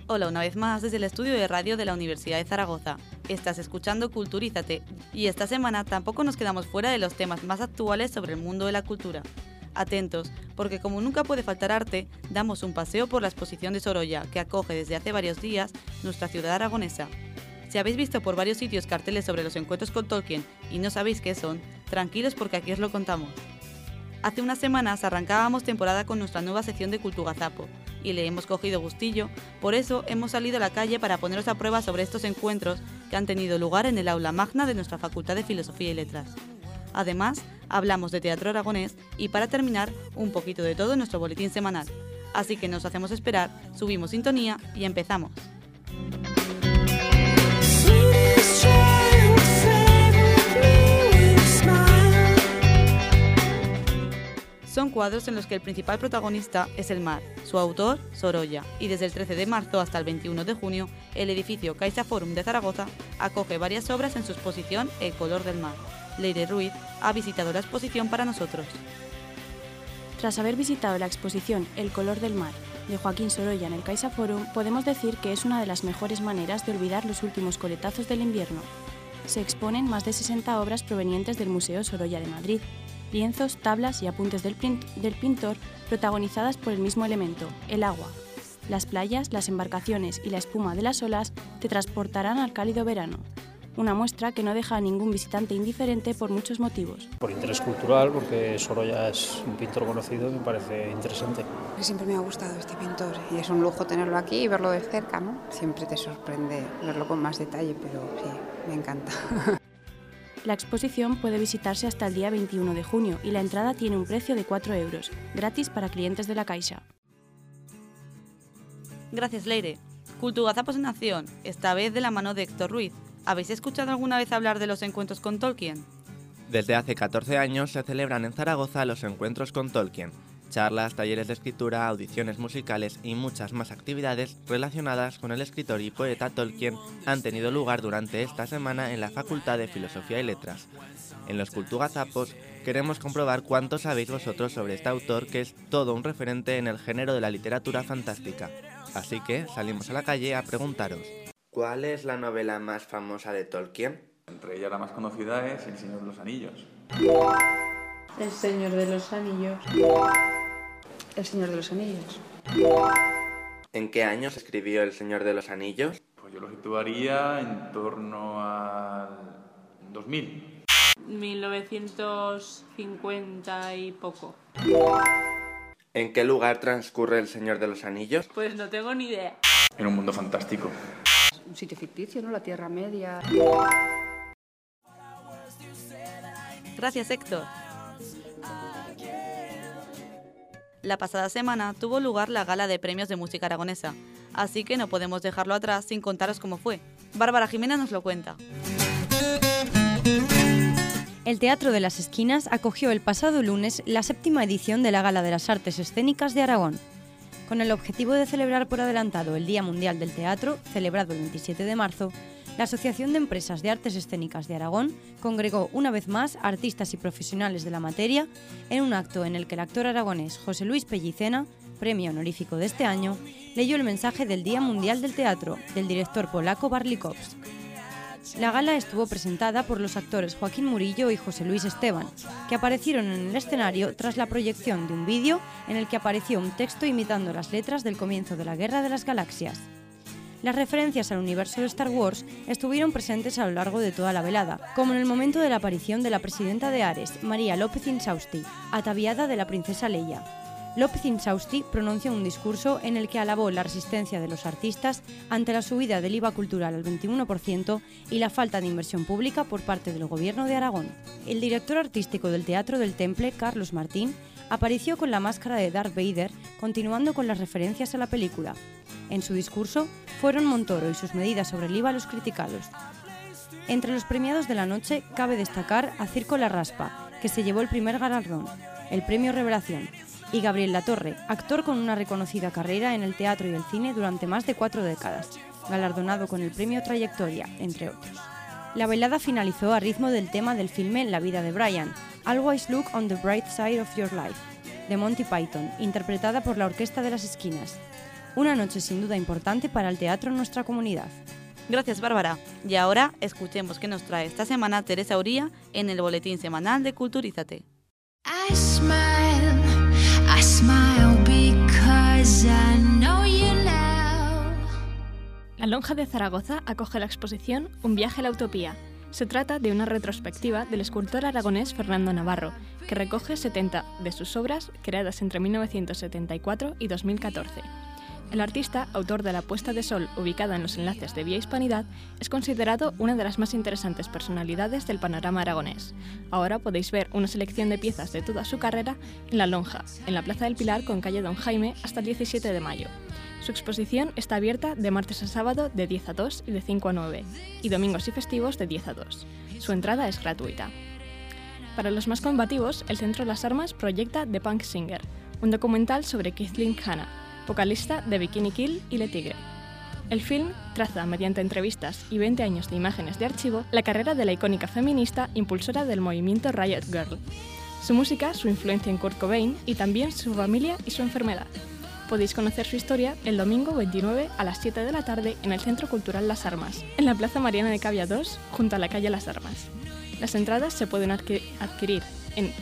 Hola una vez más desde el estudio de radio de la Universidad de Zaragoza. Estás escuchando Culturízate y esta semana tampoco nos quedamos fuera de los temas más actuales sobre el mundo de la cultura. Atentos, porque como nunca puede faltar arte, damos un paseo por la exposición de Sorolla que acoge desde hace varios días nuestra ciudad aragonesa. Si habéis visto por varios sitios carteles sobre los encuentros con Tolkien y no sabéis qué son, tranquilos porque aquí os lo contamos. Hace unas semanas arrancábamos temporada con nuestra nueva sección de Cultugazapo y le hemos cogido gustillo, por eso hemos salido a la calle para poneros a prueba sobre estos encuentros que han tenido lugar en el aula magna de nuestra Facultad de Filosofía y Letras. Además, hablamos de teatro aragonés y para terminar, un poquito de todo en nuestro boletín semanal. Así que nos hacemos esperar, subimos sintonía y empezamos. Son cuadros en los que el principal protagonista es el mar, su autor, Sorolla, y desde el 13 de marzo hasta el 21 de junio, el edificio CaixaForum de Zaragoza acoge varias obras en su exposición El color del mar. Leire Ruiz ha visitado la exposición para nosotros. Tras haber visitado la exposición El color del mar de Joaquín Sorolla en el CaixaForum, podemos decir que es una de las mejores maneras de olvidar los últimos coletazos del invierno. Se exponen más de 60 obras provenientes del Museo Sorolla de Madrid, lienzos, tablas y apuntes del pintor protagonizadas por el mismo elemento, el agua. Las playas, las embarcaciones y la espuma de las olas te transportarán al cálido verano. Una muestra que no deja a ningún visitante indiferente por muchos motivos. Por interés cultural, porque Sorolla es un pintor conocido y me parece interesante. Siempre me ha gustado este pintor y es un lujo tenerlo aquí y verlo de cerca, ¿no? Siempre te sorprende verlo con más detalle, pero sí, me encanta. La exposición puede visitarse hasta el día 21 de junio y la entrada tiene un precio de 4 euros, gratis para clientes de la Caixa. Gracias, Leire. Cultugazapos en acción, esta vez de la mano de Héctor Ruiz. ¿Habéis escuchado alguna vez hablar de los encuentros con Tolkien? Desde hace 14 años se celebran en Zaragoza los encuentros con Tolkien. Charlas, talleres de escritura, audiciones musicales y muchas más actividades relacionadas con el escritor y poeta Tolkien han tenido lugar durante esta semana en la Facultad de Filosofía y Letras. En los Cultugazapos queremos comprobar cuánto sabéis vosotros sobre este autor que es todo un referente en el género de la literatura fantástica. Así que salimos a la calle a preguntaros: ¿cuál es la novela más famosa de Tolkien? Entre ellas la más conocida es El Señor de los Anillos. El Señor de los Anillos. El Señor de los Anillos. ¿En qué años escribió El Señor de los Anillos? Pues yo lo situaría en torno al 2000. 1950 y poco. ¿En qué lugar transcurre El Señor de los Anillos? Pues no tengo ni idea. En un mundo fantástico. Un sitio ficticio, ¿no? La Tierra Media. Gracias, Héctor. La pasada semana tuvo lugar la Gala de Premios de Música Aragonesa, así que no podemos dejarlo atrás sin contaros cómo fue. Bárbara Jimena nos lo cuenta. El Teatro de las Esquinas acogió el pasado lunes la 7ª edición de la Gala de las Artes Escénicas de Aragón. Con el objetivo de celebrar por adelantado el Día Mundial del Teatro, celebrado el 27 de marzo, la Asociación de Empresas de Artes Escénicas de Aragón congregó una vez más a artistas y profesionales de la materia en un acto en el que el actor aragonés José Luis Pellicena, premio honorífico de este año, leyó el mensaje del Día Mundial del Teatro del director polaco Barlikovs. La gala estuvo presentada por los actores Joaquín Murillo y José Luis Esteban, que aparecieron en el escenario tras la proyección de un vídeo en el que apareció un texto imitando las letras del comienzo de la Guerra de las Galaxias. Las referencias al universo de Star Wars estuvieron presentes a lo largo de toda la velada, como en el momento de la aparición de la presidenta de Ares, María López Insausti, ataviada de la princesa Leia. López Insausti pronunció un discurso en el que alabó la resistencia de los artistas ante la subida del IVA cultural al 21% y la falta de inversión pública por parte del Gobierno de Aragón. El director artístico del Teatro del Temple, Carlos Martín, apareció con la máscara de Darth Vader, continuando con las referencias a la película. En su discurso, fueron Montoro y sus medidas sobre el IVA los criticados. Entre los premiados de la noche cabe destacar a Circo La Raspa, que se llevó el primer galardón, el Premio Revelación, y Gabriel Latorre, actor con una reconocida carrera en el teatro y el cine durante más de 4 décadas, galardonado con el Premio Trayectoria, entre otros. La velada finalizó a ritmo del tema del filme La vida de Brian, Always Look on the Bright Side of Your Life, de Monty Python, interpretada por la Orquesta de las Esquinas. Una noche sin duda importante para el teatro en nuestra comunidad. Gracias, Bárbara. Y ahora escuchemos qué nos trae esta semana Teresa Uría en el boletín semanal de Culturízate. I smile because I know you now. La Lonja de Zaragoza acoge la exposición Un viaje a la utopía. Se trata de una retrospectiva del escultor aragonés Fernando Navarro, que recoge 70 de sus obras creadas entre 1974 y 2014. El artista, autor de La puesta de sol, ubicada en los enlaces de Vía Hispanidad, es considerado una de las más interesantes personalidades del panorama aragonés. Ahora podéis ver una selección de piezas de toda su carrera en La Lonja, en la Plaza del Pilar con calle Don Jaime hasta el 17 de mayo. Su exposición está abierta de martes a sábado de 10 a 2 y de 5 a 9, y domingos y festivos de 10 a 2. Su entrada es gratuita. Para los más combativos, el Centro Las Armas proyecta The Punk Singer, un documental sobre Kathleen Hanna, vocalista de Bikini Kill y Le Tigre. El film traza, mediante entrevistas y 20 años de imágenes de archivo, la carrera de la icónica feminista impulsora del movimiento Riot Girl. Su música, su influencia en Kurt Cobain y también su familia y su enfermedad. Podéis conocer su historia el domingo 29 a las 7 de la tarde en el Centro Cultural Las Armas, en la Plaza Mariana de Cavia 2, junto a la calle Las Armas. Las entradas se pueden adquirir en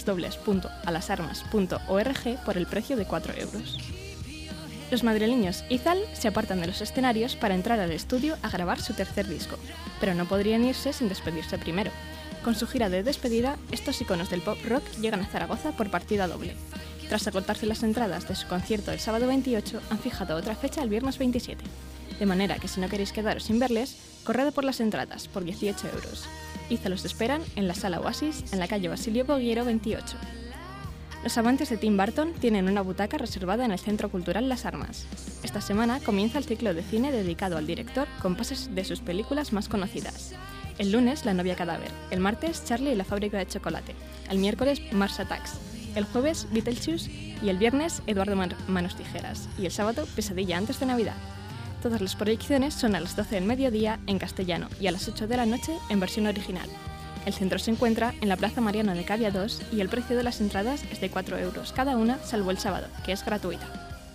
www.alasarmas.org por el precio de 4 euros. Los madrileños Izal se apartan de los escenarios para entrar al estudio a grabar su tercer disco, pero no podrían irse sin despedirse primero. Con su gira de despedida, estos iconos del pop rock llegan a Zaragoza por partida doble. Tras agotarse las entradas de su concierto el sábado 28, han fijado otra fecha el viernes 27. De manera que si no queréis quedaros sin verles, corred por las entradas por 18 euros. Izal los esperan en la Sala Oasis, en la calle Basilio Boguiero 28. Los amantes de Tim Burton tienen una butaca reservada en el Centro Cultural Las Armas. Esta semana comienza el ciclo de cine dedicado al director con pases de sus películas más conocidas. El lunes, La novia cadáver. El martes, Charlie y la fábrica de chocolate. El miércoles, Mars Attacks. El jueves, Beetlejuice. Y el viernes, Eduardo Manos Tijeras. Y el sábado, Pesadilla antes de Navidad. Todas las proyecciones son a las 12 del mediodía en castellano y a las 8 de la noche en versión original. El centro se encuentra en la Plaza Mariana de Cavia 2 y el precio de las entradas es de 4 euros cada una, salvo el sábado, que es gratuita.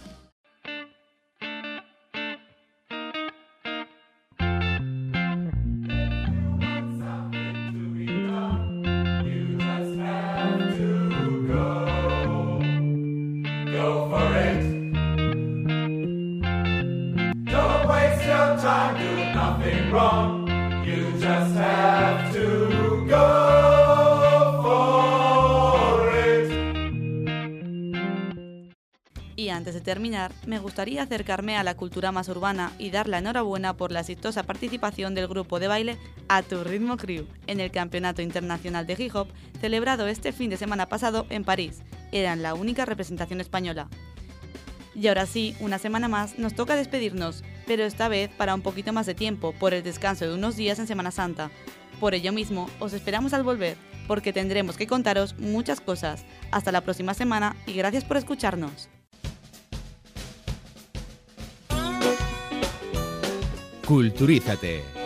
Y antes de terminar, me gustaría acercarme a la cultura más urbana y dar la enhorabuena por la exitosa participación del grupo de baile A Tu Ritmo Crew en el Campeonato Internacional de Hip Hop celebrado este fin de semana pasado en París. Eran la única representación española. Y ahora sí, una semana más, nos toca despedirnos, pero esta vez para un poquito más de tiempo, por el descanso de unos días en Semana Santa. Por ello mismo, os esperamos al volver, porque tendremos que contaros muchas cosas. Hasta la próxima semana y gracias por escucharnos. Culturízate.